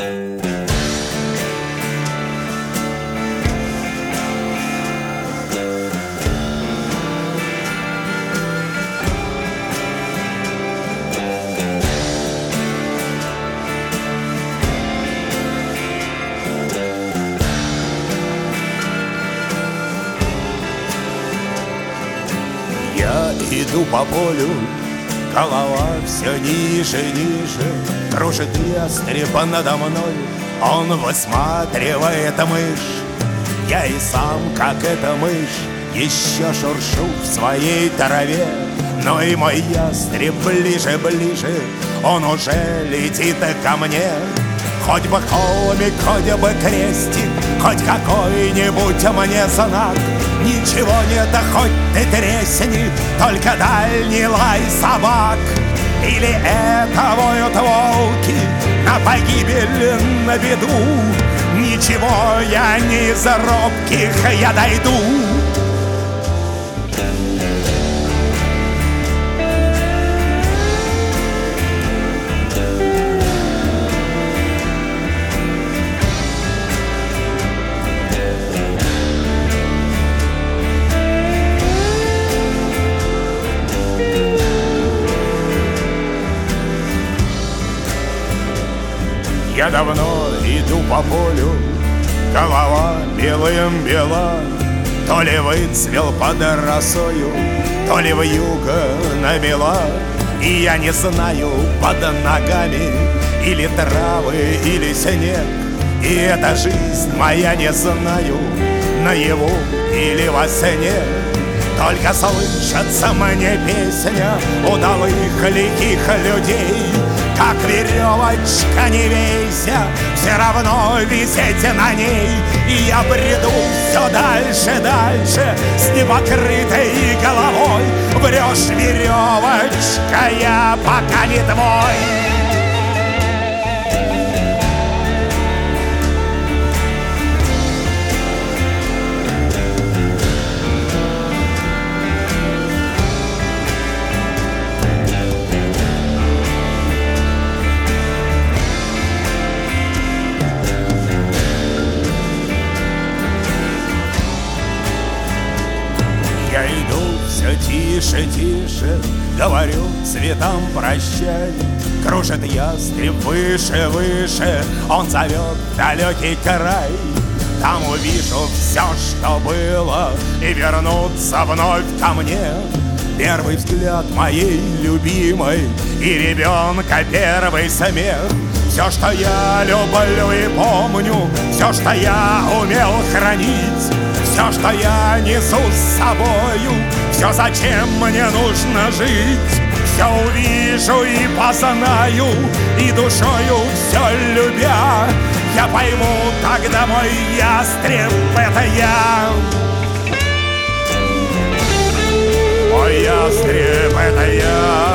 Я иду по полю, голова все ниже, ниже. Кружит ястреб надо мной, он высматривает мышь. Я и сам, как эта мышь, еще шуршу в своей траве. Но и мой ястреб ближе, ближе, он уже летит ко мне. Хоть бы холмик, хоть бы крестик, хоть какой-нибудь мне знак. Ничего нет, хоть ты тресни, только дальний лай собак. Или это воют волки на погибель, на беду. Ничего, я не из робких, я дойду. Я давно иду по полю, голова белым бела. То ли выцвел под росою, то ли вьюга намела. И я не знаю, под ногами или травы, или снег. И эта жизнь моя, не знаю, наяву или во сне. Только слышится мне песня удалых лихих людей. Как веревочка, не вейся, все равно висеть на ней. И я бреду все дальше, дальше, с непокрытой головой. Врешь, веревочка, я пока не твой. Я иду все тише, тише, говорю цветам прощай. Кружит ястреб выше, выше, он зовет в далекий край. Там увижу все, что было, и вернуться вновь ко мне. Первый взгляд моей любимой и ребенка первый смех. Все, что я люблю и помню, все, что я умел хранить, все, что я несу с собою, все, зачем мне нужно жить. Все увижу и познаю, и душою все любя, я пойму, тогда мой ястреб — это я. Мой ястреб — это я.